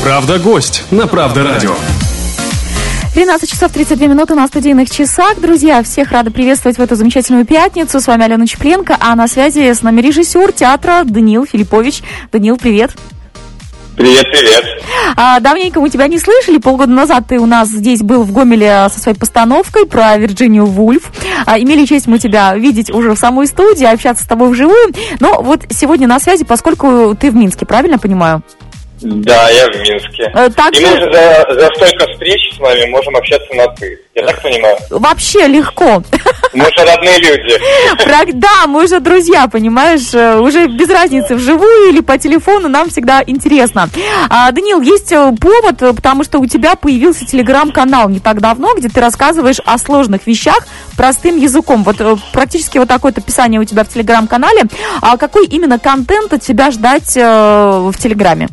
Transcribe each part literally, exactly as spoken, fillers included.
Правда гость на Правда радио. тринадцать часов тридцать две минуты на студийных часах. Друзья, всех рада приветствовать в эту замечательную пятницу. С вами Алена Чепленко, а на связи с нами режиссер театра Даниил Филиппович. Даниил, привет. Привет, привет. А, давненько мы тебя не слышали. Полгода назад ты у нас здесь был в Гомеле со своей постановкой про Вирджинию Вульф. А, имели честь мы тебя видеть уже в самой студии, общаться с тобой вживую. Но вот сегодня на связи, поскольку ты в Минске, правильно понимаю? Да, я в Минске. А, также... И мы уже за, за столько встреч с вами можем общаться на «ты». Я так понимаю? Вообще легко. Мы же родные люди. Да, мы уже друзья, понимаешь, уже без разницы, вживую или по телефону, нам всегда интересно. А, Даниил, есть повод, потому что у тебя появился телеграм-канал не так давно, где ты рассказываешь о сложных вещах простым языком. Вот практически вот такое-то описание у тебя в телеграм-канале. А какой именно контент от тебя ждать в телеграме?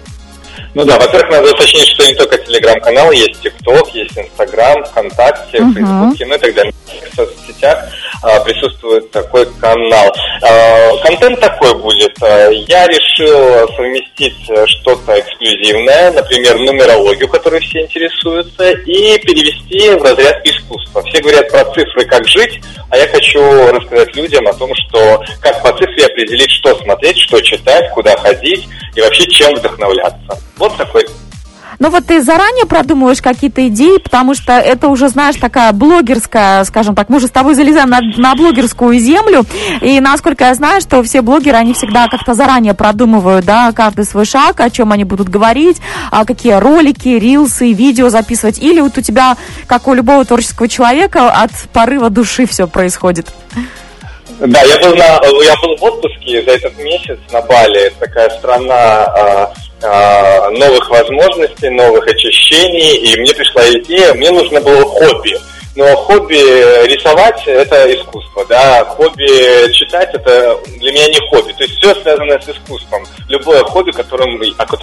Ну да, во-первых, надо уточнить, что не только телеграм-канал, есть ТикТок, есть Инстаграм, ВКонтакте, uh-huh. Фейсбуке, ну и так далее. В соцсетях а, присутствует такой канал. А, контент такой будет. Я решил совместить что-то эксклюзивное, например, нумерологию, которой все интересуются, и перевести в разряд искусства. Все говорят про цифры, как жить, а я хочу рассказать людям о том, что как по цифре определить, что смотреть, что читать, куда ходить и вообще чем вдохновляться. Вот такой. Ну вот ты заранее продумываешь какие-то идеи, потому что это уже, знаешь, такая блогерская, скажем так, мы уже с тобой залезаем на, на блогерскую землю, и насколько я знаю, что все блогеры, они всегда как-то заранее продумывают, да, каждый свой шаг, о чем они будут говорить, а какие ролики, рилсы, видео записывать, или вот у тебя, как у любого творческого человека, от порыва души все происходит. Да, я был, на, я был в отпуске за этот месяц на Бали. Это такая страна а, а, новых возможностей, новых ощущений. И мне пришла идея, мне нужно было хобби. Но хобби рисовать – это искусство, да. Хобби читать – это для меня не хобби. То есть все связано с искусством. Любое хобби, которым...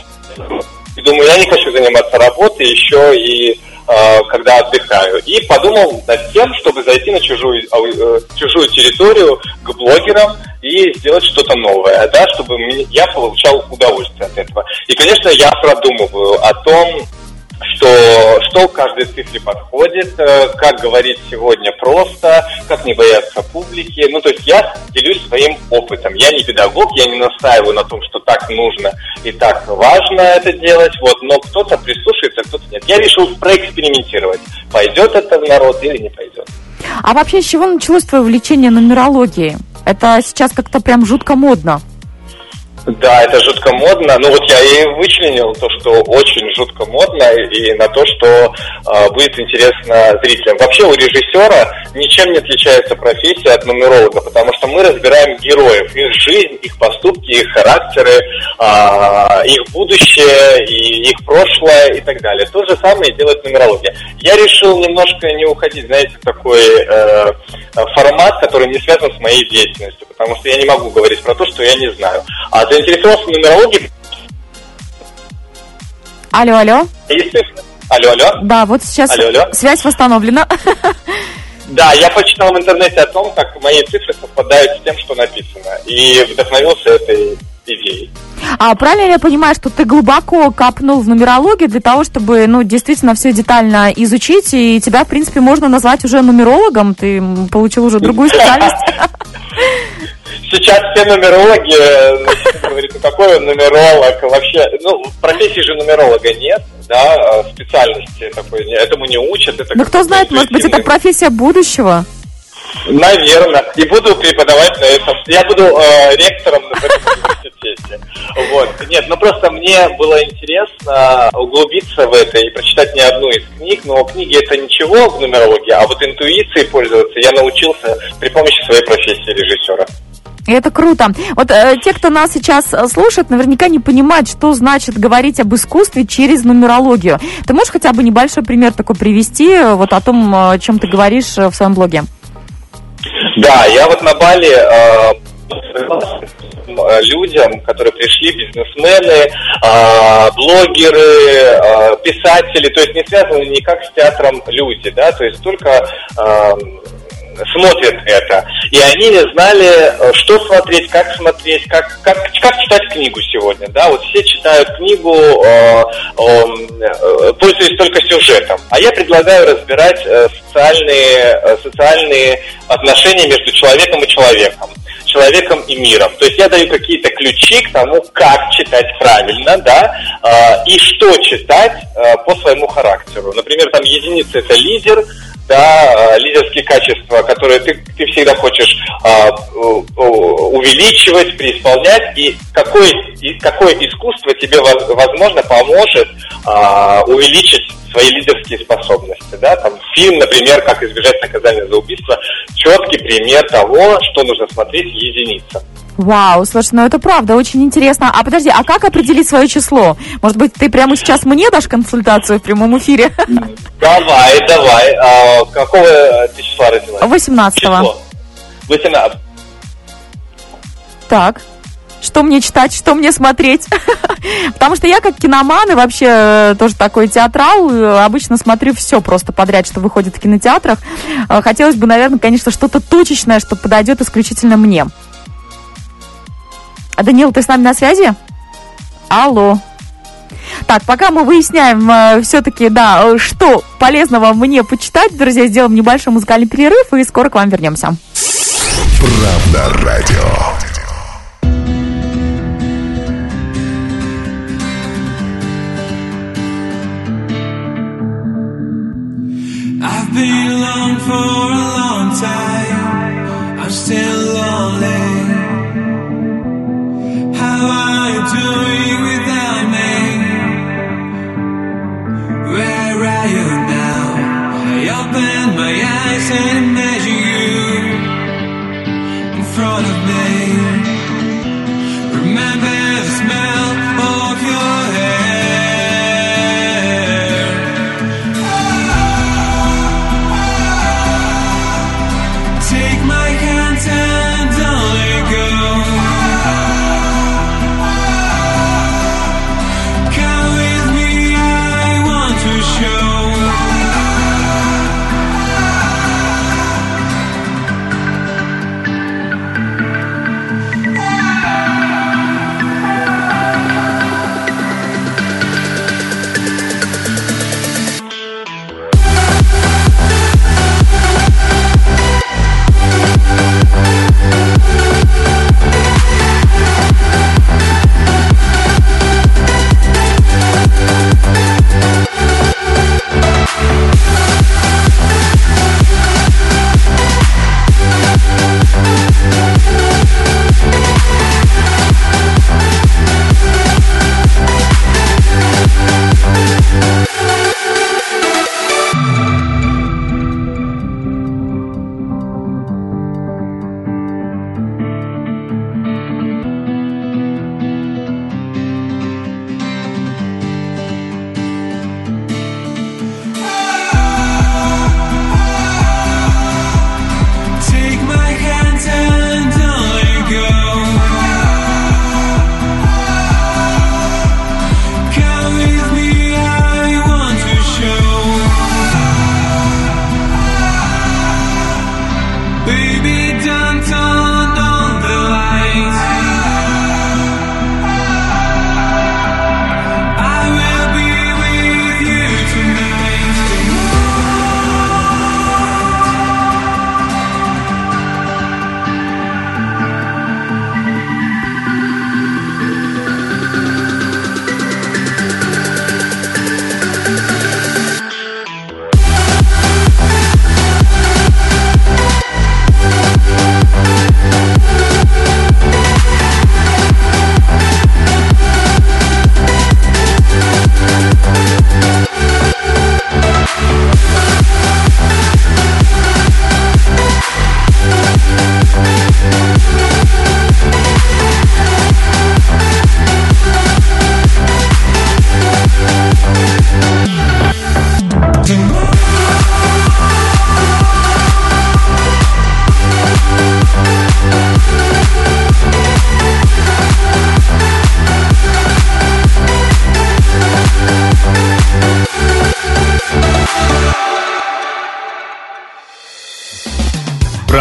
И думаю, я не хочу заниматься работой еще и... когда отдыхаю. И подумал над тем, чтобы зайти на чужую, чужую территорию к блогерам и сделать что-то новое, да, чтобы я получал удовольствие от этого. И, конечно, я продумываю о том, что, что к каждой цифре подходит, как говорить сегодня просто, как не бояться публики. Ну, то есть я делюсь своим опытом. Я не педагог, я не настаиваю на том, что так нужно и так важно это делать, вот, но кто-то прислушается, кто-то нет. Я решил проэкспериментировать, пойдет это в народ или не пойдет. А вообще, с чего началось твое увлечение нумерологией? Это сейчас как-то прям жутко модно. Да, это жутко модно. Ну вот я и вычленил то, что очень жутко модно, и на то, что э, будет интересно зрителям. Вообще у режиссера ничем не отличается профессия от нумеролога, потому что мы разбираем героев, их жизнь, их поступки, их характеры, э, их будущее, и их прошлое и так далее. То же самое делает нумерология. Я решил немножко не уходить, знаете, в такой э, формат, который не связан с моей деятельностью, потому что я не могу говорить про то, что я не знаю. А заинтересовался нумерологией. Алло, алло. Если... Алло, алло. Да, вот сейчас алло, алло. Связь восстановлена. Да, я почитал в интернете о том, как мои цифры совпадают с тем, что написано. И вдохновился этой идеей. А правильно я понимаю, что ты глубоко копнул в нумерологию для того, чтобы, ну, действительно все детально изучить, и тебя, в принципе, можно назвать уже нумерологом? Ты получил уже другую специальность? Сейчас все нумерологи говорят, ну какой он нумеролог вообще, ну профессии же нумеролога нет, да, специальности такой, этому не учат. Это ну кто знает, может быть, это профессия будущего? Наверное, и буду преподавать на этом, я буду э, ректором в этом университете. Вот. Нет, ну просто мне было интересно углубиться в это и прочитать не одну из книг, но книги это ничего в нумерологии, а вот интуицией пользоваться я научился при помощи своей профессии режиссера. И это круто. Вот э, те, кто нас сейчас слушает, наверняка не понимают, что значит говорить об искусстве через нумерологию. Ты можешь хотя бы небольшой пример такой привести, вот о том, о чем ты говоришь в своем блоге? Да, я вот на Бали э, людям, которые пришли, бизнесмены, э, блогеры, э, писатели, то есть не связаны никак с театром люди, да, то есть только... Э, смотрят это. И они не знали, что смотреть, как смотреть, как, как, как читать книгу сегодня. Да? Вот все читают книгу, э, э, пользуясь только сюжетом. А я предлагаю разбирать э, социальные, э, социальные отношения между человеком и человеком, человеком и миром. То есть я даю какие-то ключи к тому, как читать правильно, да, э, и что читать э, по своему характеру. Например, там единица — это лидер, да, лидерские качества, которые ты, ты всегда хочешь а, увеличивать, преисполнять, и какое, и какое искусство тебе, возможно, поможет а, увеличить свои лидерские способности. Да? Там фильм, например, «Как избежать наказания за убийство», четкий пример того, что нужно смотреть единица. Вау, слушай, ну это правда, очень интересно. А подожди, а как определить свое число? Может быть, ты прямо сейчас мне дашь консультацию в прямом эфире? Давай, давай. А, какого ты числа родилась? восемнадцатого. восемнадцатого. Так. Что мне читать, что мне смотреть? Потому что я как киноман и вообще тоже такой театрал, обычно смотрю все просто подряд, что выходит в кинотеатрах. Хотелось бы, наверное, конечно, что-то точечное, что подойдет исключительно мне. А, Даниил, ты с нами на связи? Алло. Так, пока мы выясняем э, все-таки, да, что полезного мне почитать, друзья, сделаем небольшой музыкальный перерыв и скоро к вам вернемся. Правда радио. I've been alone for a long time. I'm still lonely. How are you doing without me? Where are you now? I open my eyes and imagine you in front of me.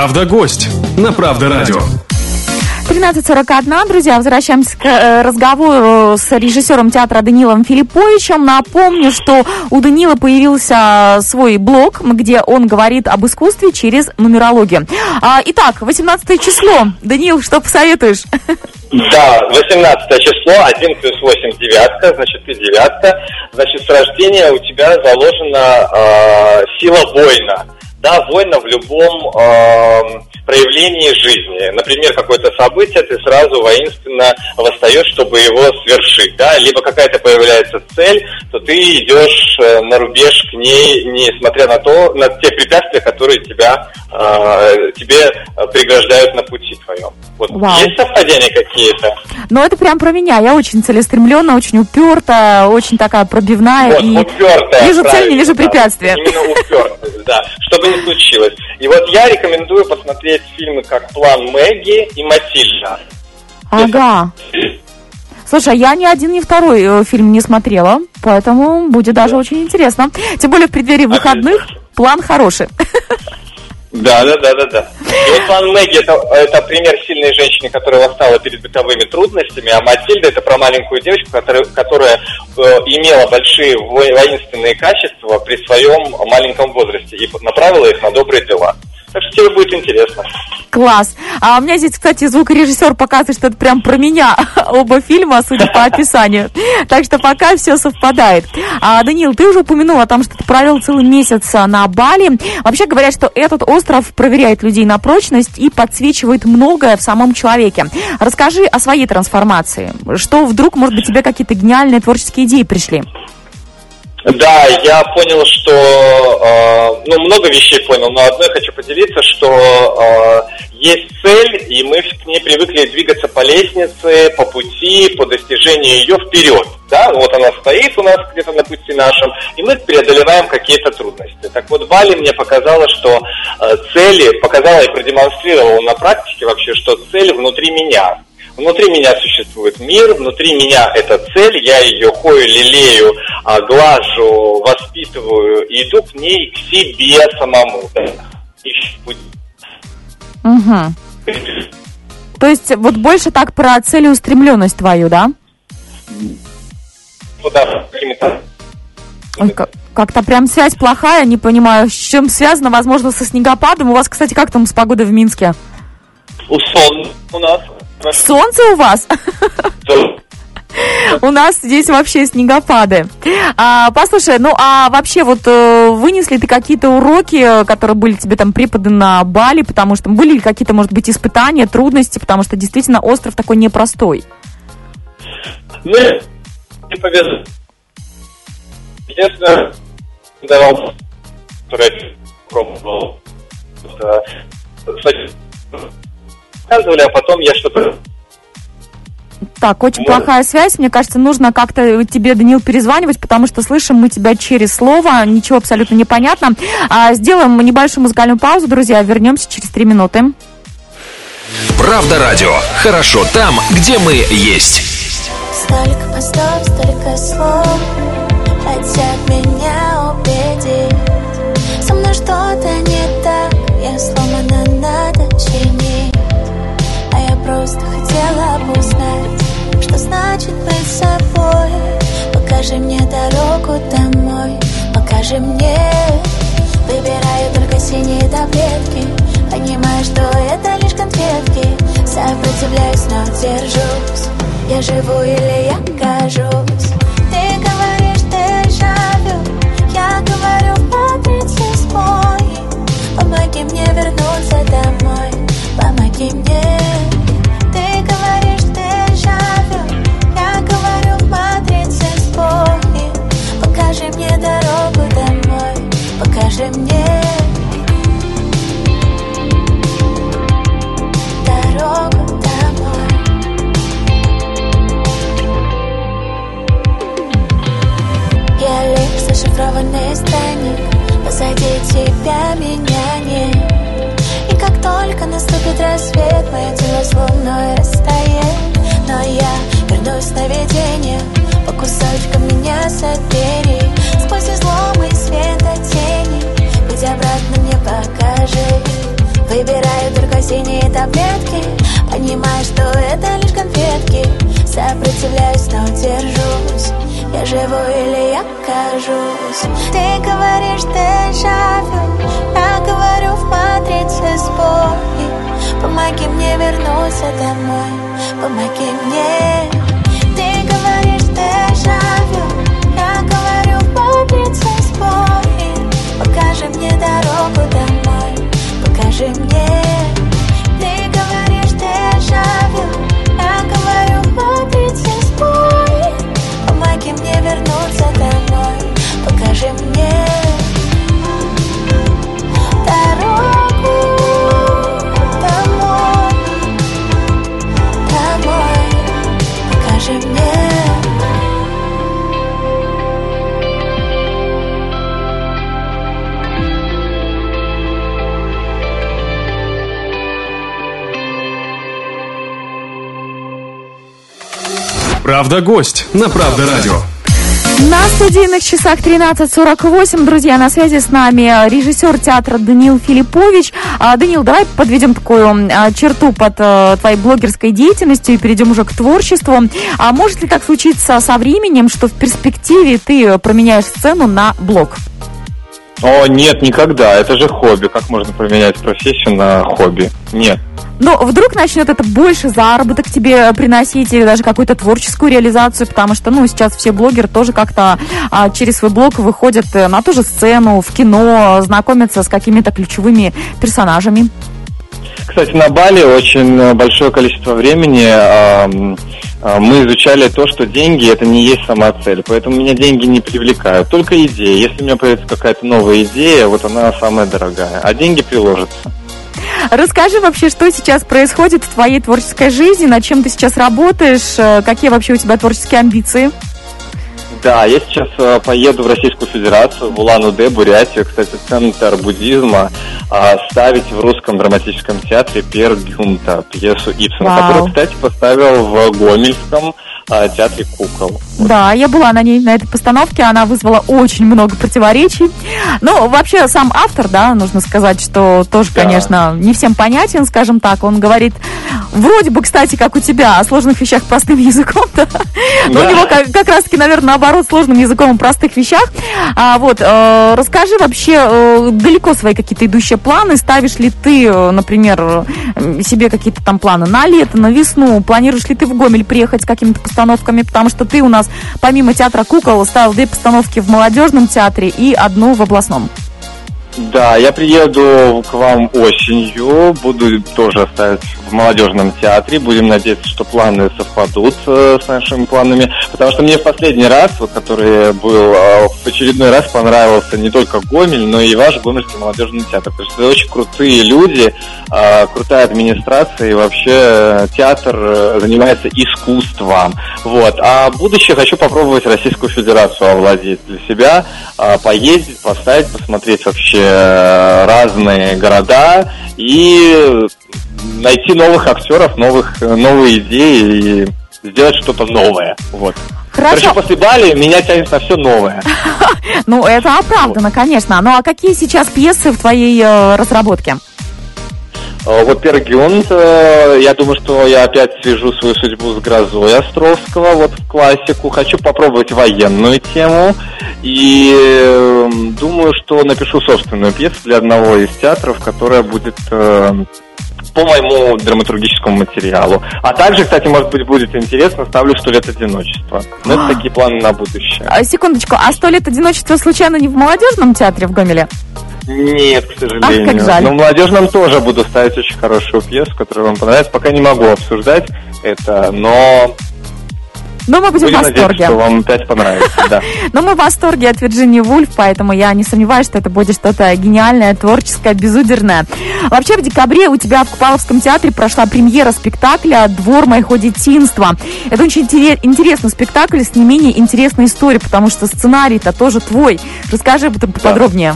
Правда, гость на Правда радио. тринадцать сорок один, друзья, возвращаемся к э, разговору с режиссером театра Даниилом Филипповичем. Напомню, что у Даниила появился свой блог, где он говорит об искусстве через нумерологию. А, итак, восемнадцатое число. Даниил, что посоветуешь? Да, восемнадцатое число, один плюс восемь, девятка, значит, ты девятка. Значит, с рождения у тебя заложена э, сила воина. Да, воина в любом э, проявлении жизни. Например, какое-то событие, ты сразу воинственно восстаешь, чтобы его свершить. Да? Либо какая-то появляется цель, то ты идешь э, на рубеж к ней, несмотря на то, на те препятствия, которые тебя, э, тебе преграждают на пути твоем. Вот. Есть совпадения какие-то? Ну, это прям про меня. Я очень целеустремленная, очень упертая, очень такая пробивная. Вот, и упертая, вижу цель, не вижу да, препятствия. Именно упертая, да. Чтобы не случилось. И вот я рекомендую посмотреть фильмы как «План Мэгги» и «Матильда». Ага. Слушай, я ни один, ни второй э, фильм не смотрела, поэтому будет даже очень интересно. Тем более в преддверии выходных план хороший. Да, да, да, да, да. И вот «План Мэгги» это, это пример сильной женщины, которая восстала перед бытовыми трудностями, а «Матильда» это про маленькую девочку, которая, которая э, имела большие воинственные качества при своем маленьком возрасте и направила их на добрые дела. Так что тебе будет интересно. Класс. А у меня здесь, кстати, звукорежиссер показывает, что это прям про меня оба фильма, судя по описанию. Так что пока все совпадает. А, Даниил, ты уже упомянул о том, что ты провел целый месяц на Бали. Вообще говорят, что этот остров проверяет людей на прочность и подсвечивает многое в самом человеке. Расскажи о своей трансформации. Что вдруг, может быть, тебе какие-то гениальные творческие идеи пришли? Да, я понял, что, э, ну, много вещей понял, но одно я хочу поделиться, что э, есть цель, и мы к ней привыкли двигаться по лестнице, по пути, по достижению ее вперед. Да, вот она стоит у нас где-то на пути нашем, и мы преодолеваем какие-то трудности. Так вот, Бали мне показала, что э, цели, показала и продемонстрировала на практике вообще, что цель внутри меня. Внутри меня существует мир, внутри меня эта цель, я ее хою, лелею, глажу, воспитываю, и иду к ней, к себе самому. Угу. То есть вот больше так про целеустремленность твою, да? Ну да, какими-то... Ой, как- как-то прям связь плохая, не понимаю, с чем связано, возможно, со снегопадом. У вас, кстати, как там с погодой в Минске? У сон у нас... Солнце у вас? У нас здесь вообще снегопады. А, послушай, ну а вообще вот вынесли ты какие-то уроки, которые были тебе там преподаны на Бали, потому что были ли какие-то, может быть, испытания, трудности, потому что действительно остров такой непростой? Ну, не повезло. Единственное, давал, который пробовал, а потом я что-то... Так, очень Может. плохая связь. Мне кажется, нужно как-то тебе, Даниил, перезванивать, потому что слышим мы тебя через слово. Ничего абсолютно не понятно. А, сделаем небольшую музыкальную паузу, друзья. Вернемся через три минуты. Правда радио. Хорошо там, где мы есть. Столько постов, столько слов хотят меня убедить. Со мной что-то не так, я сломана, надо чинить. А я просто хотела бы узнать, что значит быть собой. Покажи мне дорогу домой, покажи мне. Выбираю только синие таблетки, понимаю, что это лишь конфетки. Сопротивляюсь, но держусь. Я живу или я кажусь. Ты говоришь, дежавю. Я говорю, матрицы спой. Помоги мне вернуться домой, помоги мне. Ты говоришь, дежавю. Я говорю, матрицы спой. Покажи мне дорогу домой, покажи мне дорогу домой. Я лишь зашифрованный странник, позади тебя меня нет. И как только наступит рассвет, мое тело Сопротивляюсь, но держусь. Я живу или я кажусь. Ты говоришь дежавю, я говорю в матрице сбой. Помоги мне вернуться домой, помоги мне. Ты говоришь дежавю, я говорю в матрице сбой. Покажи мне дорогу домой, покажи мне. Ты говоришь дежавю, я говорю в матрице сбой. Помоги мне вернуться домой, покажи мне дорогу домой, домой, покажи мне. Правда, гость на Правда Радио. На студийных часах тринадцать сорок восемь, друзья, на связи с нами режиссер театра Даниил Филиппович. Даниил, давай подведем такую черту под твоей блогерской деятельностью и перейдем уже к творчеству. А может ли так случиться со временем, что в перспективе ты променяешь сцену на блог? О, нет, никогда. Это же хобби. Как можно поменять профессию на хобби? Нет. Но вдруг начнет это больше заработок тебе приносить или даже какую-то творческую реализацию, потому что, ну, сейчас все блогеры тоже как-то а, через свой блог выходят на ту же сцену, в кино, знакомятся с какими-то ключевыми персонажами. Кстати, на Бали очень большое количество времени э, э, мы изучали то, что деньги – это не есть сама цель. Поэтому меня деньги не привлекают, только идеи. Если у меня появится какая-то новая идея, вот она самая дорогая, а деньги приложатся. Расскажи вообще, что сейчас происходит в твоей творческой жизни, над чем ты сейчас работаешь, какие вообще у тебя творческие амбиции? Да, я сейчас э, поеду в Российскую Федерацию, в Улан-Удэ, Бурятию, кстати, центр буддизма, э, ставить в русском драматическом театре «Пьер Гюнта», пьесу Ибсена, Вау. которую, кстати, поставил в Гомельском э, театре кукол. Да, я была на ней, на этой постановке, она вызвала очень много противоречий. Ну, вообще, сам автор, да, нужно сказать, что тоже, Да. конечно, не всем понятен, скажем так. Он говорит, вроде бы, кстати, как у тебя, о сложных вещах простым языком, да? Но Да. у него как, как раз-таки, наверное, наоборот, сложным языком о простых вещах. А, вот, э, расскажи вообще, э, далеко свои какие-то идущие планы, ставишь ли ты, э, например, э, себе какие-то там планы на лето, на весну, планируешь ли ты в Гомель приехать с какими-то постановками, потому что ты у нас помимо театра кукол ставил две постановки в молодежном театре и одну в областном. Да, я приеду к вам осенью, буду тоже ставить в молодежном театре, будем надеяться, что планы совпадут э, с нашими планами, потому что мне в последний раз, вот, который был, э, в очередной раз понравился не только Гомель, но и ваш Гомельский молодежный театр, потому что это очень крутые люди, э, крутая администрация, и вообще э, театр э, занимается искусством, вот, а в будущее хочу попробовать Российскую Федерацию овладеть для себя, э, поездить, поставить, посмотреть вообще разные города и найти новых актеров, новых, новые идеи и сделать что-то новое. Вот. Хорошо. Короче, после Бали меня тянет на все новое. Ну, это оправдано, конечно. Ну, а какие сейчас пьесы в твоей э, разработке? Вот «Пьер Гюнта», я думаю, что я опять свяжу свою судьбу с «Грозой» Островского, вот в классику. Хочу попробовать военную тему и э, думаю, что напишу собственную пьесу для одного из театров, которая будет э, по моему драматургическому материалу. А также, кстати, может быть, будет интересно, ставлю «Сто лет одиночества». Но это такие планы на будущее. А, секундочку, а «Сто лет одиночества» случайно не в молодежном театре в Гомеле? Нет, к сожалению. Ах, как жаль. Но в молодежном тоже буду ставить очень хорошую пьесу, которая вам понравится. Пока не могу обсуждать это, но... Но мы будем, будем в восторге. надеяться, что вам опять понравится, да. Но мы в восторге от Вирджинии Вульф, поэтому я не сомневаюсь, что это будет что-то гениальное, творческое, безудержное. Вообще, в декабре у тебя в Купаловском театре прошла премьера спектакля «Двор моего детинства». Это очень интересный спектакль с не менее интересной историей, потому что сценарий-то тоже твой. Расскажи об этом поподробнее.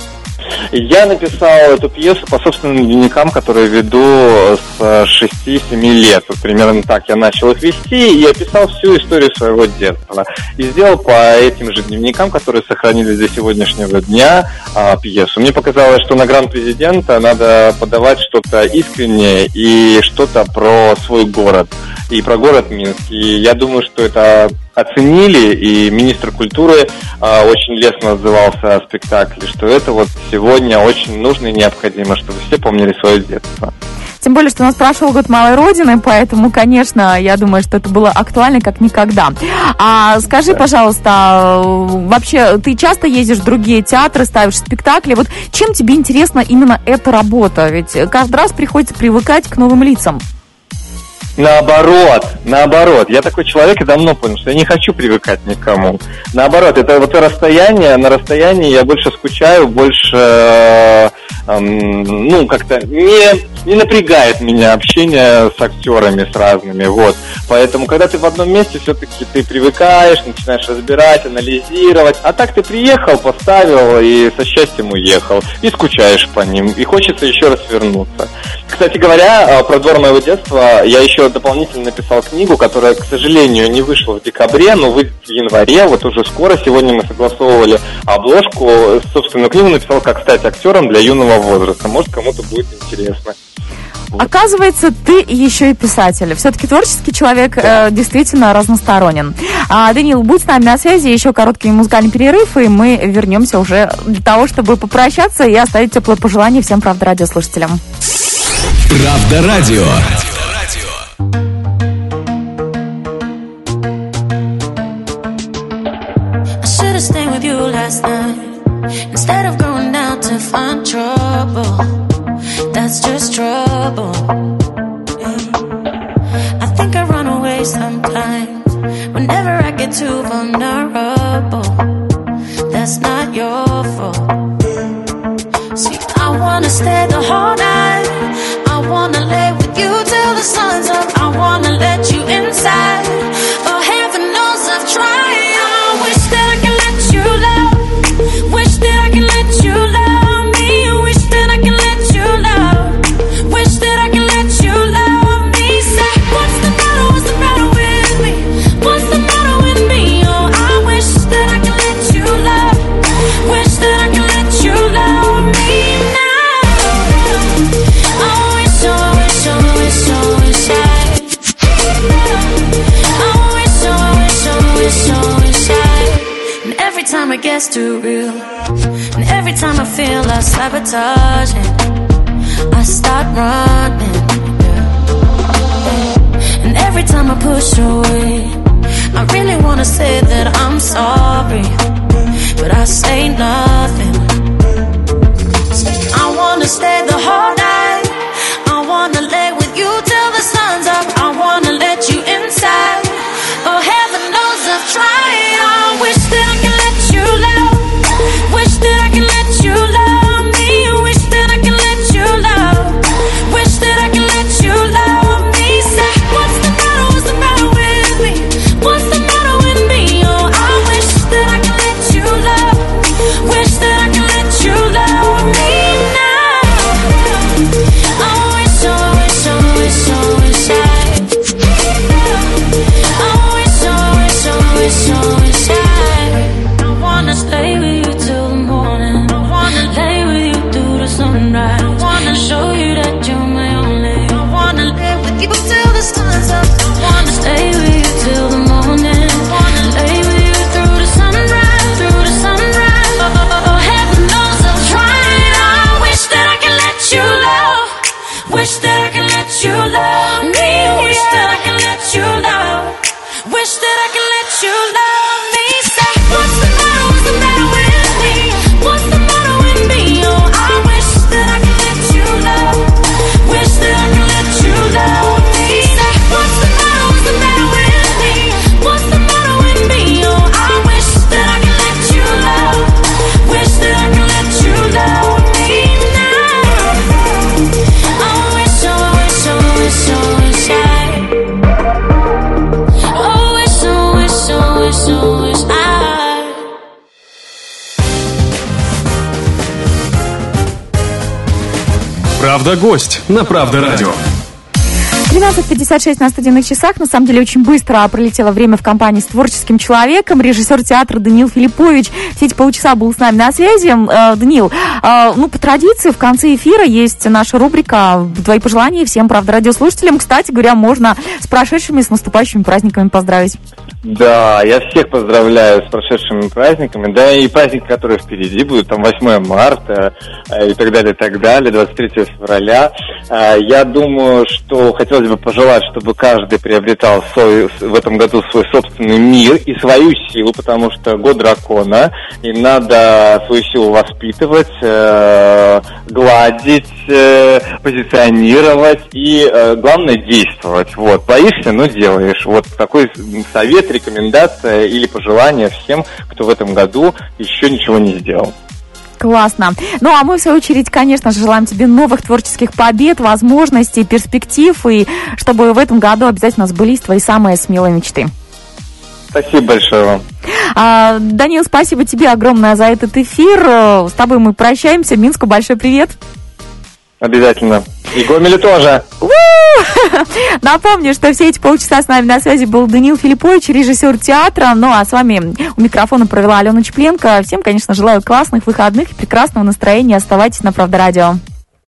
Я написал эту пьесу по собственным дневникам, которые веду с шести-семи лет. Вот примерно так я начал их вести и описал всю историю своего детства. И сделал по этим же дневникам, которые сохранились до сегодняшнего дня, пьесу. Мне показалось, что на Гран-президента надо подавать что-то искреннее и что-то про свой город. и про город Минск. И я думаю, что это оценили, и министр культуры а, очень лестно отзывался о спектакле, что это вот сегодня очень нужно и необходимо, чтобы все помнили свое детство. Тем более, что у нас прошел год Малой Родины, поэтому, конечно, я думаю, что это было актуально как никогда. А скажи, да. пожалуйста, вообще, ты часто ездишь в другие театры, ставишь спектакли. Вот чем тебе интересна именно эта работа? Ведь каждый раз приходится привыкать к новым лицам. Наоборот, наоборот. Я такой человек и давно понял, что я не хочу привыкать ни к кому. Наоборот, это вот расстояние, на расстоянии я больше скучаю, больше, э, э, ну, как-то не, не напрягает меня общение с актерами, с разными, вот. Поэтому, когда ты в одном месте, все-таки ты привыкаешь, начинаешь разбирать, анализировать. А так ты приехал, поставил и со счастьем уехал. И скучаешь по ним, и хочется еще раз вернуться. Кстати говоря, про «Двор моего детства» я еще дополнительно написал книгу, которая, к сожалению, не вышла в декабре, но выйдет в январе, вот уже скоро. Сегодня мы согласовывали обложку. Собственную книгу написал «Как стать актером для юного возраста». Может, кому-то будет интересно. Вот. Оказывается, ты еще и писатель. Все-таки творческий человек э, действительно разносторонен. А, Даниил, будь с нами на связи. Еще короткий музыкальный перерыв, и мы вернемся уже для того, чтобы попрощаться и оставить теплое пожелание всем «Правда радио» слушателям. Правда радио. Staying with you last night instead of going out to find trouble. That's just trouble. I think I run away sometimes whenever I get too vulnerable. That's not your fault. See, I wanna stay the whole night. I wanna lay with you till the sun's up. I wanna let you inside. Oh, heaven knows I've tried. I wish that I could let you love. Wish that I could let you love me. Wish that I could let you love. Wish that I could let you love me. Say, what's the matter? What's the matter with me? What's the matter with me? Oh, I wish that I could let you love. Wish that I could let you love me now. I wish, I wish, I wish, I wish I. I wish, I wish, I wish, I wish I. And every time it gets too real, and every time I feel like sabotaging, I start running. And every time I push away, I really wanna say that I'm sorry, but I say nothing. I wanna stay the whole night. I wanna lay with you till the sun's up. I wanna let you inside. Oh, heaven knows I've tried. I wish that I could let you love. Wish that I could let you love me. Wish that I could let you love. Wish that I could let you love me. Say, what's the matter? What's the matter with me? What's the matter with me? Oh, I wish that I could let you love. Wish that I could let you love me now. I wish, I wish, I wish, I wish I. I wish, I wish, I wish, I wish I. I wanna stay with you till the morning. I wanna lay with you through the sunrise. I wanna show you that you're my only. I wanna live with you till the sun's up. I wanna stay with you till the morning. I wanna lay with you through the sunrise, through the sunrise. Oh, oh, oh, heaven knows I'm trying. I wish that I could let you love. Wish that I could let you love me. Wish that I could let you love. Wish that I could let you love me. Say, what's the matter? What's the matter with me? What's the matter with me? Oh, I wish that I could let you love. Wish that I could let you love me. Say, what's the matter? What's the matter with me? What's the matter with me? Oh, I wish that I could let you love. Wish that I could let you love me now. I wish, I wish, I wish, I wish I. Oh, wish, I wish, I wish, I wish I. Правда гость на Правда радио. двенадцать пятьдесят шесть на студийных часах. На самом деле очень быстро пролетело время в компании с творческим человеком. Режиссер театра Даниил Филиппович все эти полчаса был с нами на связи. Э, Даниил, э, ну, по традиции в конце эфира есть наша рубрика «Твои пожелания» всем, правда, радиослушателям. Кстати говоря, можно с прошедшими, с наступающими праздниками поздравить. Да, я всех поздравляю с прошедшими праздниками, да, и праздники, которые впереди будут, там восьмое марта э, и так далее, и так далее, двадцать третьего февраля. Э, я думаю, что хотелось бы пожелать, чтобы каждый приобретал свой, в этом году свой собственный мир и свою силу, потому что год дракона, и надо свою силу воспитывать, э, гладить, э, позиционировать и, э, главное, действовать. Вот, боишься, но делаешь. Вот такой совет, рекомендация или пожелание всем, кто в этом году еще ничего не сделал. Классно. Ну, а мы, в свою очередь, конечно же, желаем тебе новых творческих побед, возможностей, перспектив, и чтобы в этом году обязательно сбылись твои самые смелые мечты. Спасибо большое вам. А, Данил, спасибо тебе огромное за этот эфир. С тобой мы прощаемся. Минску большой привет. Обязательно. И Гомелю тоже. Напомню, что все эти полчаса с нами на связи был Даниил Филиппович, режиссер театра. Ну, а с вами у микрофона провела Алена Чепленко. Всем, конечно, желаю классных выходных и прекрасного настроения. Оставайтесь на Правда Радио.